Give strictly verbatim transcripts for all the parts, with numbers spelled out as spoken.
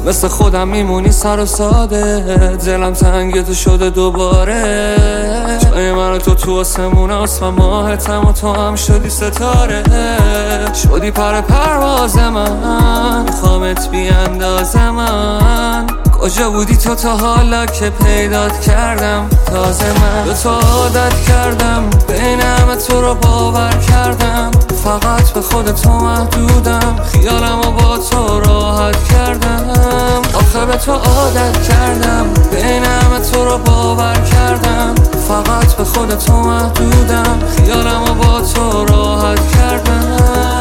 مثل خودم میمونی سر و ساده، دلم تنگ تو شده دوباره. جای من و تو تو آسمون است و ماهتم و تو هم شدی ستاره. شدی پر پرواز من، میخوامت بی انداز من. کجا بودی تو تا حالا که پیدات کردم؟ تازه من به تو عادت کردم، بین همه تو رو باور کردم. فقط به خود تو محدودم، خیالم و با تو راحت کردم. آخه به تو عادت کردم، بین همه تو رو باور کردم. فقط به خود تو محدودم، خیالم و با تو راحت کردم.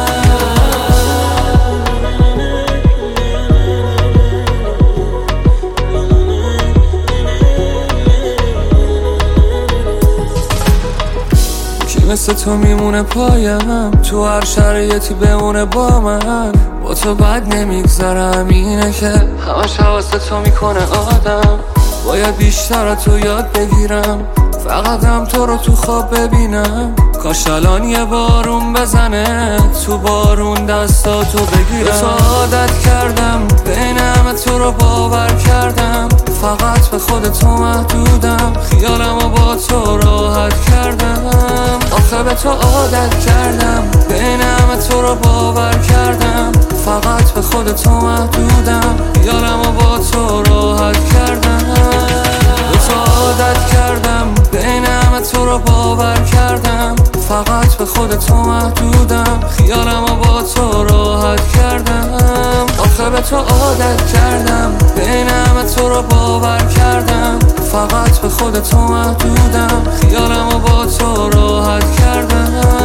مثل تو میمونه پایم، تو هر شرایطی بمونه با من. با تو بد نمیگذرم، اینه که همش حواس تو میکنه آدم. باید بیشتر تو یاد بگیرم، فقط هم تو رو تو خواب ببینم. کاش الان یه بارون بزنه، تو بارون دستاتو بگیرم. تو عادت کردم، بین همه تو رو باور کردم. فقط به خود تو محدودم، خیالم و با تو راحت کردم. آخه به تو عادت کردم، بین همه تو رو باور کردم. فقط به خود تو محدودم، خیالم و با تو راحت کردم. به تو عادت کردم، بین همه تو رو باور کردم. فقط به خود تو محدودم، خیالم و با تو راحت کردم. آخه به تو عادت کردم، بین همه تو رو باور کردم. فقط به خود تو محدودم، خیالم و با تو راحت کردم.